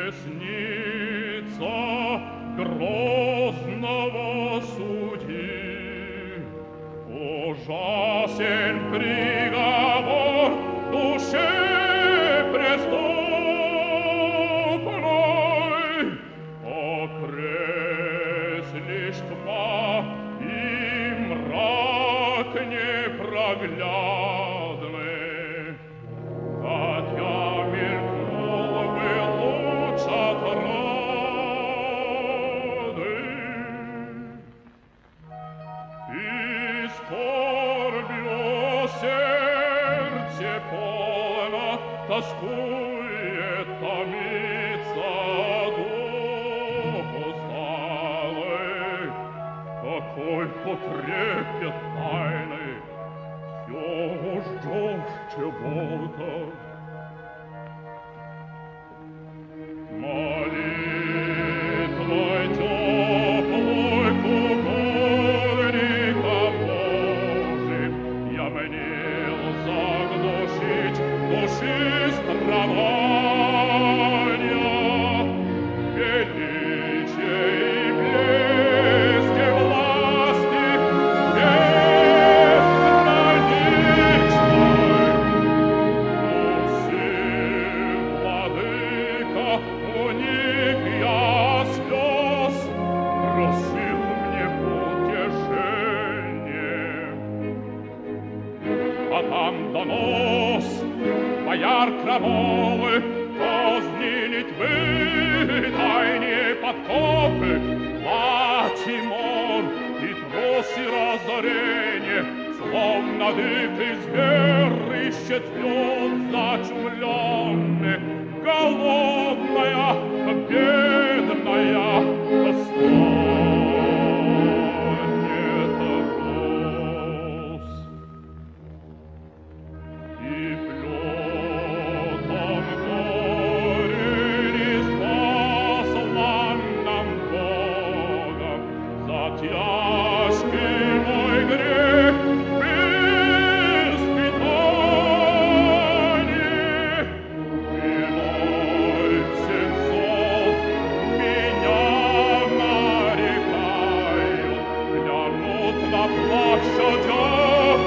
десница грозного судьи. Ужасен приговор душе преступной, окреслишь тьма и мрак непроглядный. Хотя мелькнул бы луч отрады, и скорбью сердце полно тоскует, томится дух усталый. Какой потрепет тайны, всё ждёшь чего-то. Молитвой теплой к угодникам Божьим я мнил заглушить души страдания, величие и блеске власти безграничной. Сын, владыка, у них я слез просил мне утешение. А там донос бояр крамолы, козни Литвы, тайные подкопы, Латимор и тросы разорения, словно дикий зверь ищет лед зачумленный, голодная, бедная, станет роз. И плетом горе ниспослан нам Богом за тяжкий мой грех испытание. Иной сенцов меня нарекают, клянут на площадях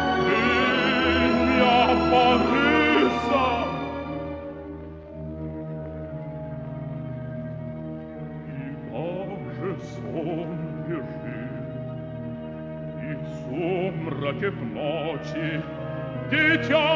имя Бориса. И даже сон бежит, и в сумраке в ночи дитя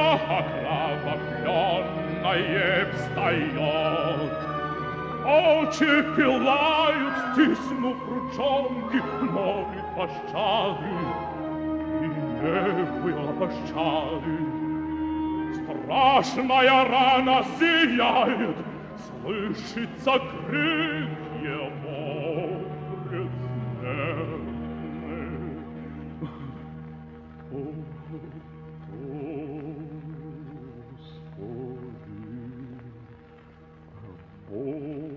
окровавленное встает. Очи пылают, стиснув ручонки, молит пощады, и не было пощады. Страшная рана зияет, слышится крик его предсмертный. О, Господи, Боже!